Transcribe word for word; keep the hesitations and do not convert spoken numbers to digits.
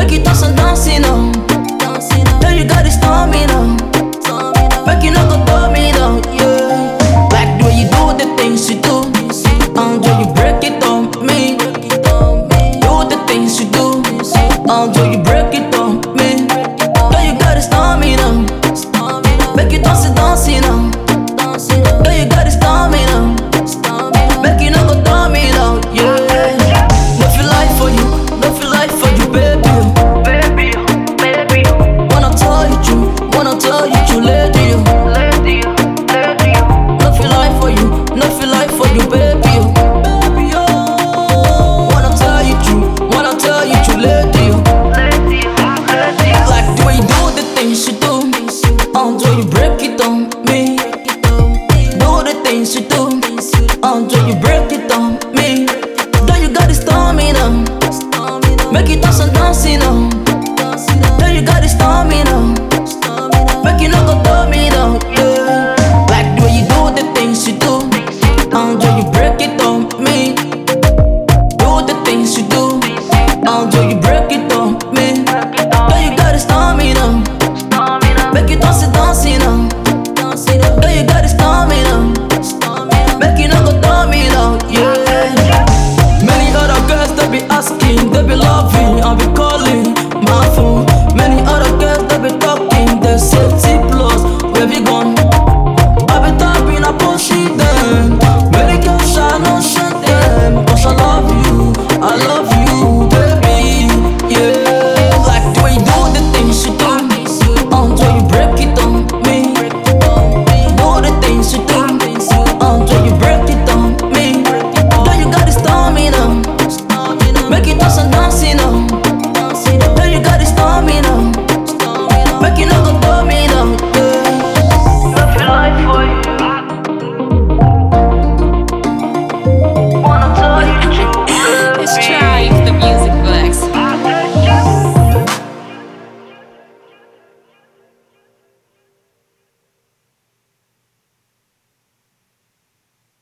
Make you dance and dance, you know. Girl, you got it stamina. Make you not go throw me down, yeah. Like the way you do the things you do. Until you break it on me. Do the things you do. Until you break it on me. Girl, you got it stamina. Make you dance and dance, you know. Girl, you got it stamina. Make you not go throw me down, yeah. No feel like for you, no feel like for you, baby. Baby, baby, Wanna tell you true, wanna tell you true, lady. lady, lady, No feel like for you, no feel like for you, baby. Baby, oh. Wanna tell you true, wanna tell you true, lady. lady, lady. Like the way you do the things you do, until you break it on me. Do the things you do, until you break it on me. Girl, you got it stamina. Make you dance and dance, you know. Girl, you got it stamina. Make you not go throw me down, yeah. Like the way you do the things you do, until you break it on me. Do the things you do, until you break it on me. Girl, you got it stamina. Make you dance and dance, you know. Girl, you got it stamina. Make you not go throw me down, yeah. Many other girls they be asking, they be loving, I be calling.